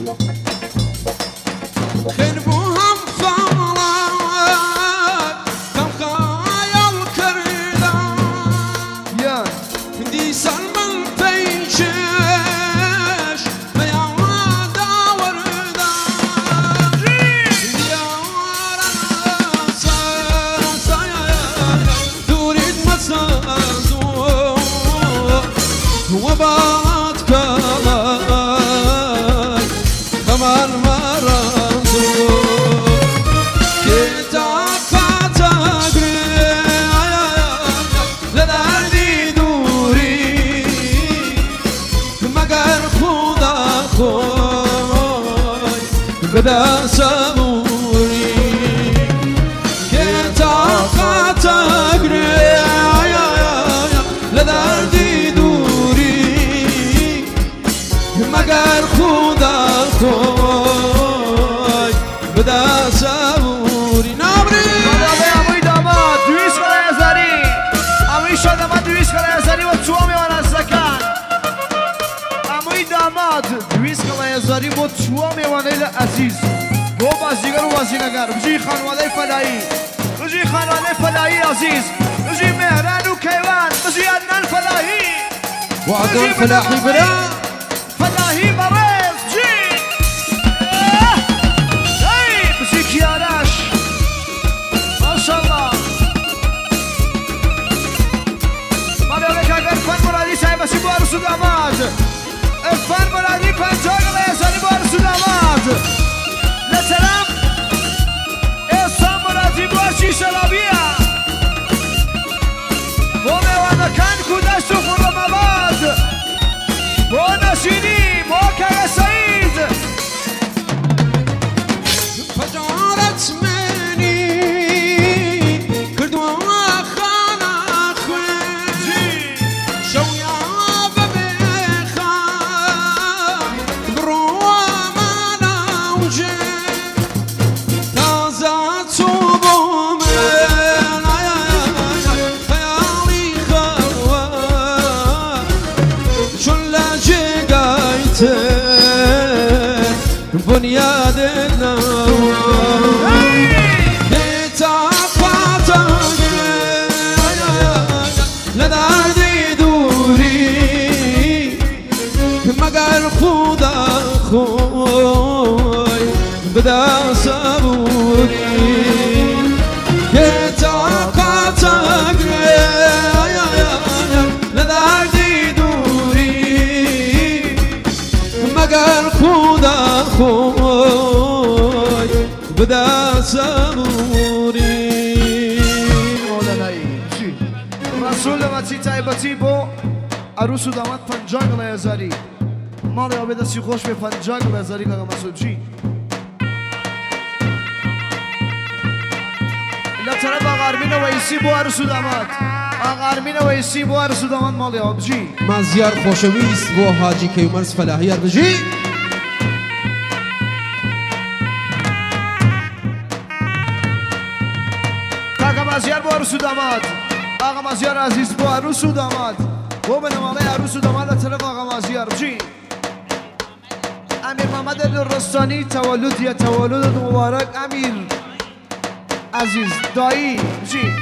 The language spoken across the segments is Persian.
خير بوهم فالك كم خيال كردا يا دي سلمان تيشش بيا داوردا ديارنا سايا تريد مسازو وبعد كلاي كمان مرانزو كتاك تجري لدردي دوري مگر خدا خوی بدا صبوری كتاك تجري لدردي مگر خدا خوی بدا صبوری نابری بابا اموی داماد 200 هزاری اموی شادماد 200 هزاری و تو میوان از زکان اموی داماد 200 هزاری و تو میوان عزیز گو بازیگر و بازیگر بجی خانواده فدایی بجی خانواده فدایی عزیز بجی مهران و کیوان بجی عدنان فدایی وعدون فلاحي بلا فلاحی برز جی بجی کیارش ماشاءالله فن مرادی صاحب اسی بار سود آماد فن مرادی 50 هزاری بار سود آماد لسلام احسان مرادی بار شیشه لابیه و میوانکان کودشت و خورم آباد و نشینی و کل سعید فجارت منی کردو خانه خوی شویا ببخم برو من اوجه تازه تو بومن خیالی خواه چون لجگایته بنیاد نوان لدردی دوری مگر خدا خوی بدا صبوری که طاقت لدردی دوری مگر خدا خوی بدا صبوری رسول وقتی طیبتی با عروس و داماد 50 هزاری مال آبی دستی خوش به 50 هزاری که مسعود جی الا طرف آقارمین ویسی با عروس و داماد آقارمین ویسی با عروس و داماد مال آبی جی مازیار خوشویست بۆ حاجی کەیومەرز فەلاحی ئەربژی کاکا مازیار با عروس و داماد آقا مازیار عزیز با عروس و داماد و به نماله عروس و داماد طرف آقا مازیار جی امیر محمد الرستانی تولد یا تولد مبارک امیر عزیز دایی جی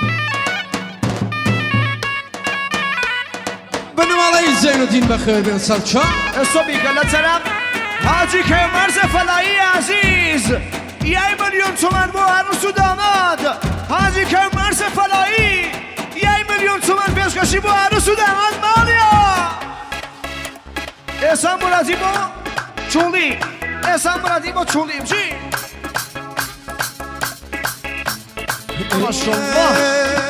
بنماڵەی زەینودین بەخێر بێن سەرچۆ صبحی که لطرف حاجی کیومرز فلاحی عزیز 1 میلیون تومن با عروس و داماد حاجی کیومرز فلاحی 1 میلیون تومن پیشکشی با عروس و داماد مالیا احسان مرادی با چولی احسان مرادی با چولیم جی ماشاءالله